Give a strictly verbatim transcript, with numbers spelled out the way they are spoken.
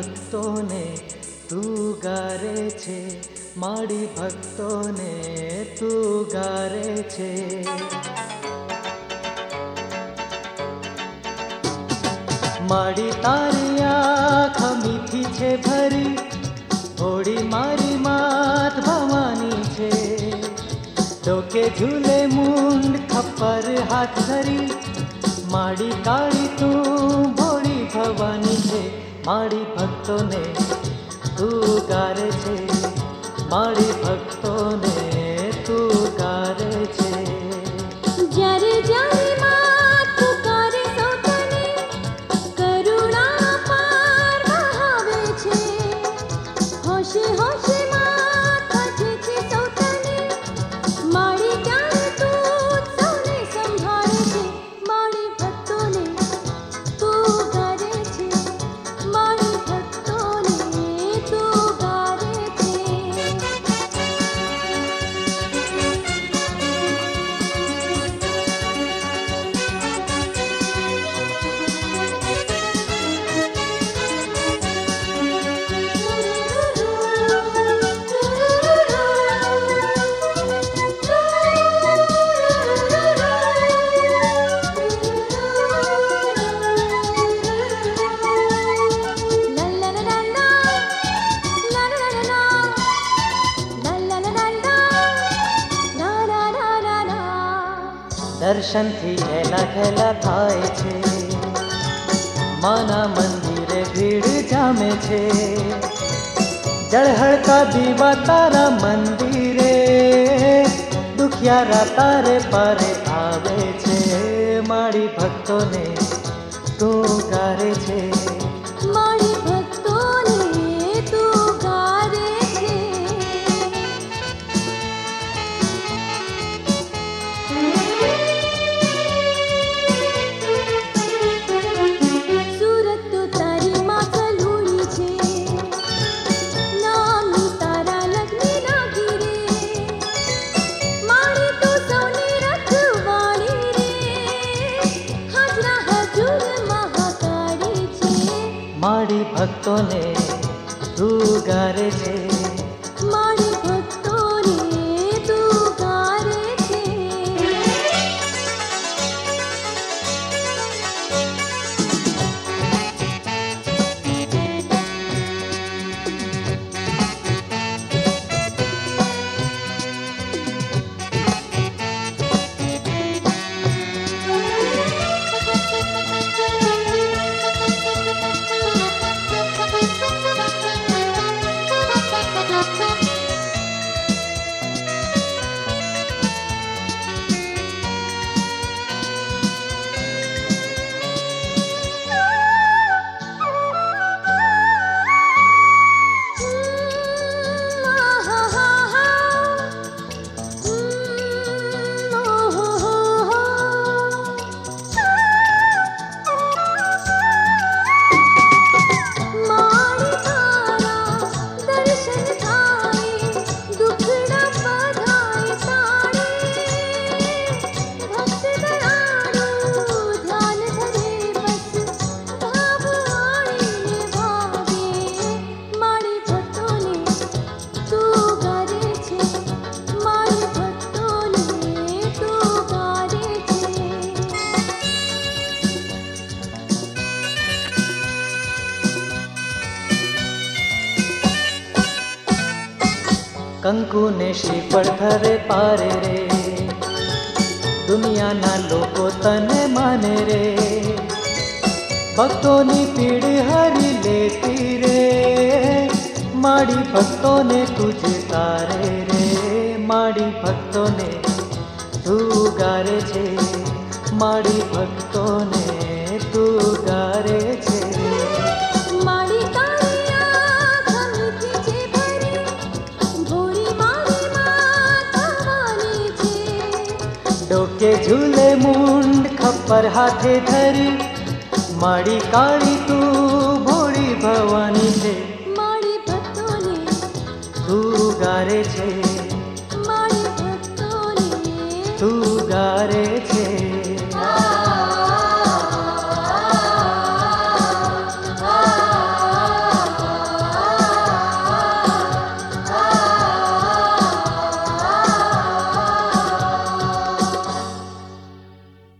ભક્તોને તું ગારે છે, માડી ભક્તોને તું ગારે છે. માડી તારી આંખ મીઠી છે ભરી, થોડી મારી માત ભવાની છે. ડોકે ઝૂલે મૂંડ ખપ્પર હાથ ધરી, માડી કાળી તું ભોળી ભવાની છે. માડી ભક્તોને તું ગારે છે, માડી ભક્તોને તું ગારે છે. જ્યારે જ્યારે માત પુકારે સૌ તને, કરુણા પાર વહાવે છે. હોશે હોશે માત કાઢે છે સૌ તને, માડી ત્યારે તું સૌને સંભાળે છે. માડી ભક્તોને તું ગારે છે, માડી ભક્તોને તું ગારે છે. દર્શનથી ઘેલા ઘેલા થાય છે, માના મંદિરે ભીડ જામે છે. જળહળતા દીવા તારા મંદિરે, દુખિયારા તારે પારે આવે છે. માડી ભક્તોને તું ગારે છે, માડી ભક્તોને તું ગારે છે. સુરત તો તારી માં કલુણી છે, નામની તારા લગ્ની લાગી રે. માડી તો સૌની રખવાળી રે, હાજરા હજુર મહાકાળી છે. માડી ભક્તોને તું ગારે છે, માડી ભક્તોને તું ગારે છે. કંકુ ને શ્રીફળ ધરે પારે રે, દુનિયાના લોકો તને માને રે. ભક્તોની પીડ હરી લેતી રે, માડી ભક્તોને તુજે તારે રે. માડી ભક્તોને તું ગારે છે, માડી ભક્તોને તું ગારે છે. માડી તારી આંખ મીઠી છે ભરી, ભોળી મારી માત ભવાની છે. ડોકે ઝૂલે મૂંડ ખપ્પર હાથે ધરી, માડી કાળી તું ભોળી ભવાની છે. માડી ભક્તોને તું ગારે છે.